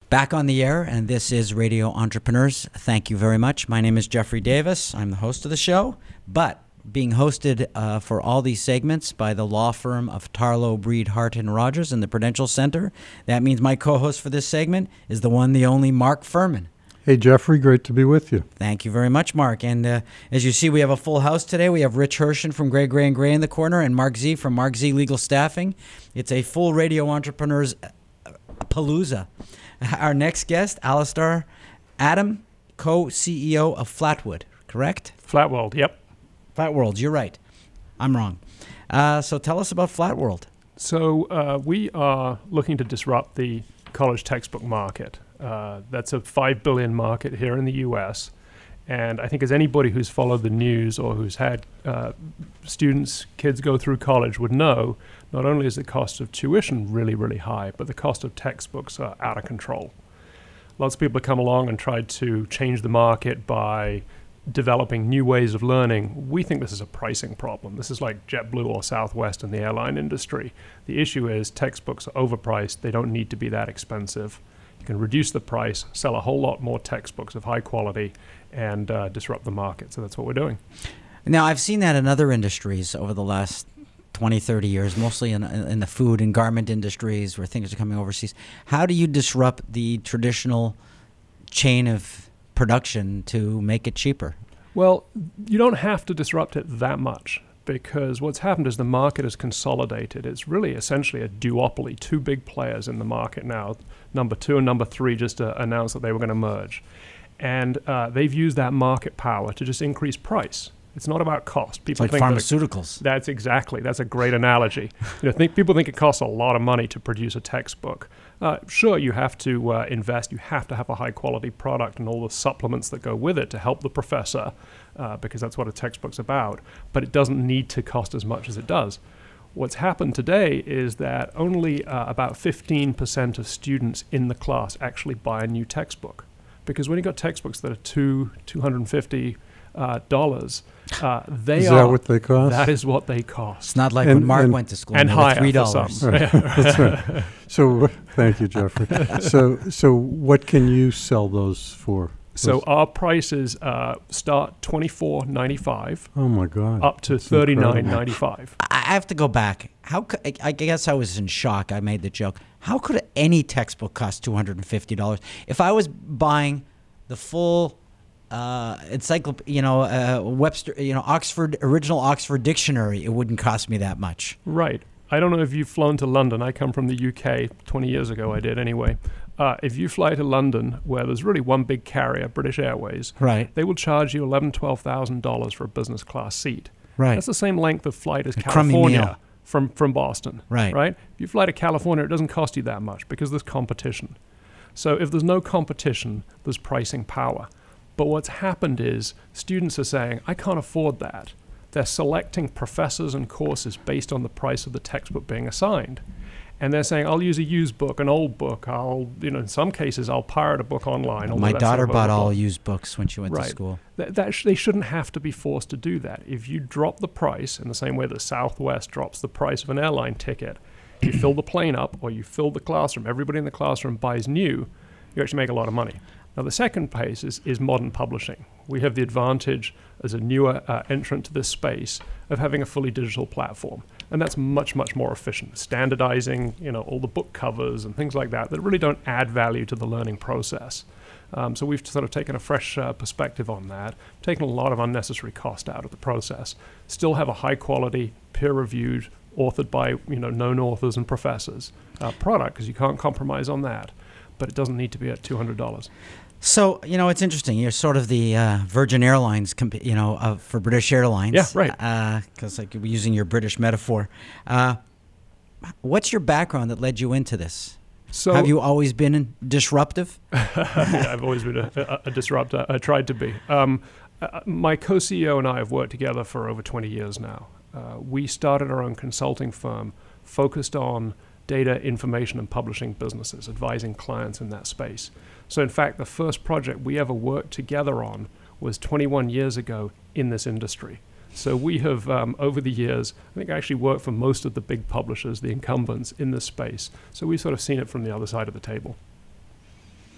Back on the air, and this is Radio Entrepreneurs. Thank you very much. My name is Jeffrey Davis. I'm the host of the show, but being hosted for all these segments by the law firm of Tarlow, Breed, Hart, and Rogers and the Prudential Center. That means my co-host for this segment is the one, the only Mark Furman. Hey, Jeffrey, great to be with you. Thank you very much, Mark. And as you see, we have a full house today. We have Rich Hershen from Gray & Gray in the corner and Mark Z from Mark Z Legal Staffing. It's a full Radio Entrepreneurs palooza. Our next guest, Alistair Adam, co-CEO of Flatwood, correct? Flatworld, yep. Flatworld, you're right. I'm wrong. So tell us about Flatworld. So we are looking to disrupt the college textbook market. That's a $5 billion market here in the U.S., and I think as anybody who's followed the news or who's had kids go through college would know, not only is the cost of tuition really, really high, but the cost of textbooks are out of control. Lots of people have come along and tried to change the market by developing new ways of learning. We think this is a pricing problem. This is like JetBlue or Southwest in the airline industry. The issue is textbooks are overpriced. They don't need to be that expensive. You can reduce the price, sell a whole lot more textbooks of high quality, and disrupt the market. So that's what we're doing. Now, I've seen that in other industries over the last 20, 30 years, mostly in the food and garment industries where things are coming overseas. How do you disrupt the traditional chain of production to make it cheaper? Well, you don't have to disrupt it that much, because what's happened is the market has consolidated. It's really essentially a duopoly, two big players in the market now. Number 2 and number 3 just announced that they were going to merge. And they've used that market power to just increase price. It's not about cost. People it's like think pharmaceuticals. That's a great analogy. People think it costs a lot of money to produce a textbook. Sure, you have to invest. You have to have a high-quality product and all the supplements that go with it to help the professor, because that's what a textbook's about. But it doesn't need to cost as much as it does. What's happened today is that only about 15% of students in the class actually buy a new textbook. Because when you've got textbooks that are $250, is that what they cost? That is what they cost. It's not like when Mark went to school and higher $3. Right. That's right. So thank you, Jeffrey. So what can you sell those for? So our prices start $24.95. Oh my God! Up to $39.95. I have to go back. I guess I was in shock. I made the joke. How could any textbook cost $250? If I was buying the full encyclopedia, Webster, original Oxford Dictionary, it wouldn't cost me that much. Right. I don't know if you've flown to London. I come from the UK. 20 years ago, I did anyway. If you fly to London, where there's really one big carrier, British Airways, right, they will charge you $11,000-$12,000 for a business class seat. Right. That's the same length of flight as California from Boston. Right. Right. If you fly to California, it doesn't cost you that much because there's competition. So if there's no competition, there's pricing power. But what's happened is students are saying, I can't afford that. They're selecting professors and courses based on the price of the textbook being assigned. And they're saying, I'll use a used book, an old book. In some cases, I'll pirate a book online. My daughter bought all used books when she went to school. They shouldn't have to be forced to do that. If you drop the price in the same way that Southwest drops the price of an airline ticket, you fill the plane up or you fill the classroom, everybody in the classroom buys new, you actually make a lot of money. Now, the second place is modern publishing. We have the advantage as a newer entrant to this space of having a fully digital platform. And that's much, much more efficient. Standardizing, all the book covers and things like that really don't add value to the learning process. So we've sort of taken a fresh perspective on that, taken a lot of unnecessary cost out of the process, still have a high quality, peer-reviewed, authored by known authors and professors product, because you can't compromise on that. But it doesn't need to be at $200. So, it's interesting. You're sort of the Virgin Airlines, for British Airlines. Yeah, right. Because using your British metaphor. What's your background that led you into this? So, have you always been disruptive? Yeah, I've always been a disruptor. I tried to be. My co-CEO and I have worked together for over 20 years now. We started our own consulting firm focused on data, information, and publishing businesses, advising clients in that space. So in fact, the first project we ever worked together on was 21 years ago in this industry. So we have, over the years, I think I actually worked for most of the big publishers, the incumbents in this space. So we've sort of seen it from the other side of the table.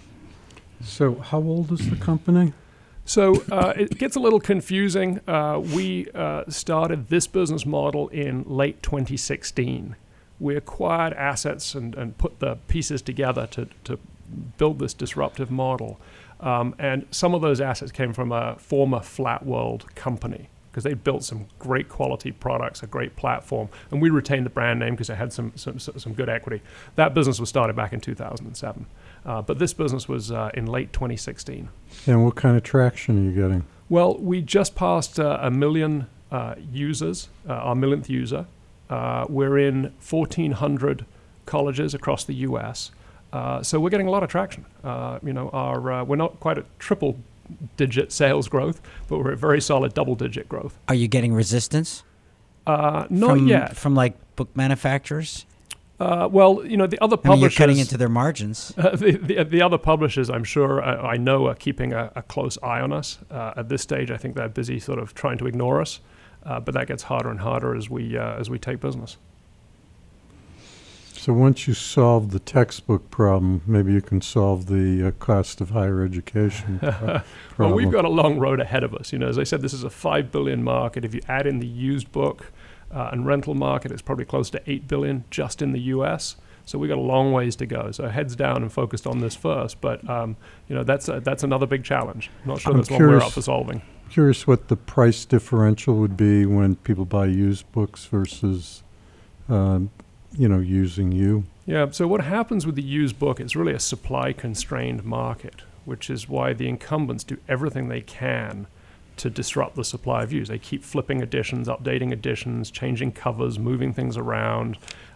So how old is the company? So it gets a little confusing. We started this business model in late 2016. We acquired assets and put the pieces together to build this disruptive model. And some of those assets came from a former Flat World company because they built some great quality products, a great platform, and we retained the brand name because it had some good equity. That business was started back in 2007. But this business was in late 2016. And what kind of traction are you getting? Well, we just passed 1 million users, our millionth user. We're in 1,400 colleges across the U.S., so we're getting a lot of traction. We're not quite at triple-digit sales growth, but we're at very solid double-digit growth. Are you getting resistance? Not yet. From like book manufacturers? The other publishers. I mean, you're cutting into their margins. The other publishers, I'm sure, I know, are keeping a close eye on us. At this stage, I think they're busy sort of trying to ignore us, but that gets harder and harder as we take business. So once you solve the textbook problem, maybe you can solve the cost of higher education problem. Well, we've got a long road ahead of us. As I said, this is a $5 billion market. If you add in the used book and rental market, it's probably close to $8 billion just in the U.S. So we've got a long ways to go. So heads down and focused on this first. But that's another big challenge. I'm not sure that's one we're up for solving. Curious what the price differential would be when people buy used books versus using you. Yeah, so what happens with the used book, it's really a supply-constrained market, which is why the incumbents do everything they can to disrupt the supply of used. They keep flipping editions, updating editions, changing covers, moving things around,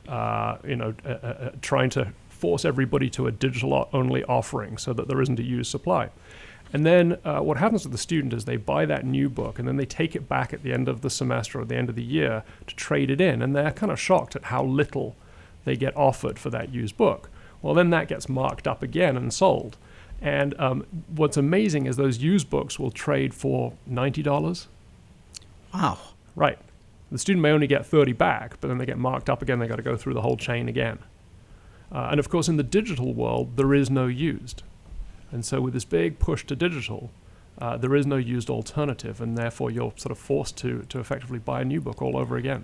trying to force everybody to a digital-only offering so that there isn't a used supply. And then what happens to the student is they buy that new book and then they take it back at the end of the semester or the end of the year to trade it in. And they're kind of shocked at how little they get offered for that used book. Well, then that gets marked up again and sold. And what's amazing is those used books will trade for $90. Wow. Right. The student may only get 30 back, but then they get marked up again. They got to go through the whole chain again. And of course, in the digital world, there is no used. And so with this big push to digital, there is no used alternative, and therefore you're sort of forced to effectively buy a new book all over again.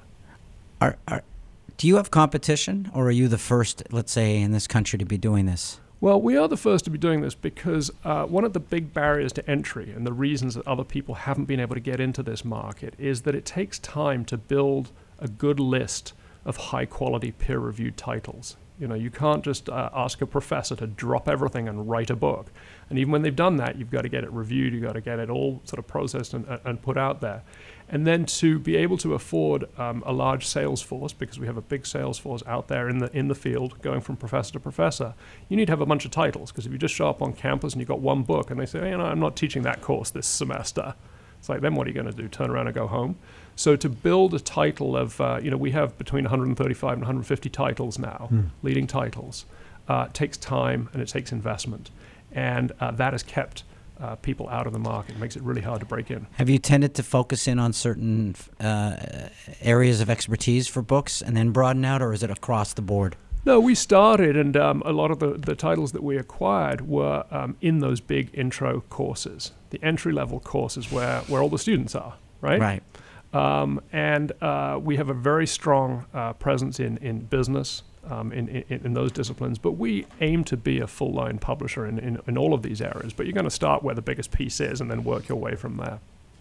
Do you have competition, or are you the first, let's say, in this country to be doing this? Well, we are the first to be doing this because one of the big barriers to entry and the reasons that other people haven't been able to get into this market is that it takes time to build a good list of high-quality peer-reviewed titles. You can't just ask a professor to drop everything and write a book. And even when they've done that, you've got to get it reviewed, you've got to get it all sort of processed and put out there. And then to be able to afford a large sales force, because we have a big sales force out there in the field going from professor to professor, you need to have a bunch of titles. Because if you just show up on campus and you've got one book and they say, I'm not teaching that course this semester, it's like, then what are you going to do, turn around and go home? So to build a title of, we have between 135 and 150 titles now, leading titles, takes time and it takes investment. And that has kept people out of the market. It makes it really hard to break in. Have you tended to focus in on certain areas of expertise for books and then broaden out, or is it across the board? No, we started, and a lot of the titles that we acquired were in those big intro courses, the entry-level courses where all the students are, right? Right. And we have a very strong presence in business, in those disciplines, but we aim to be a full-line publisher in all of these areas. But you're going to start where the biggest piece is and then work your way from there.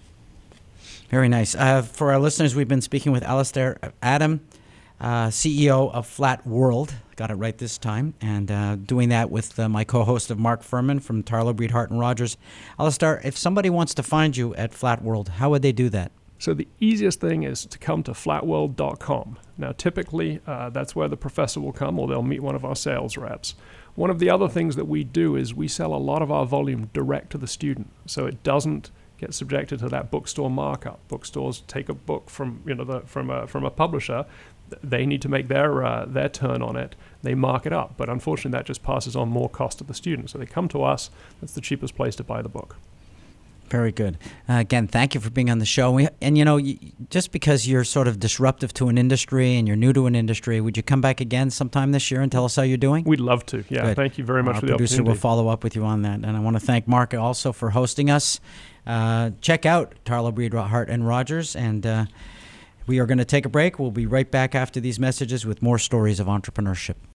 Very nice. For our listeners, we've been speaking with Alistair Adam, CEO of Flat World. Got it right this time. And doing that with my co-host of Mark Furman from Tarlow, Breed, Hart, and Rogers. Alistair, if somebody wants to find you at Flat World, how would they do that? So the easiest thing is to come to flatworld.com. Now, typically, that's where the professor will come, or they'll meet one of our sales reps. One of the other things that we do is we sell a lot of our volume direct to the student, so it doesn't get subjected to that bookstore markup. Bookstores take a book from a publisher. They need to make their turn on it. They mark it up, but unfortunately, that just passes on more cost to the student. So they come to us. That's the cheapest place to buy the book. Very good. Again, thank you for being on the show. Just because you're sort of disruptive to an industry and you're new to an industry, would you come back again sometime this year and tell us how you're doing? We'd love to. Yeah, Good. Thank you very much Our for the producer opportunity. will follow up with you on that. And I want to thank Mark also for hosting us. Check out Tarlow, Breed, Hart, and Rogers. And we are going to take a break. We'll be right back after these messages with more stories of entrepreneurship.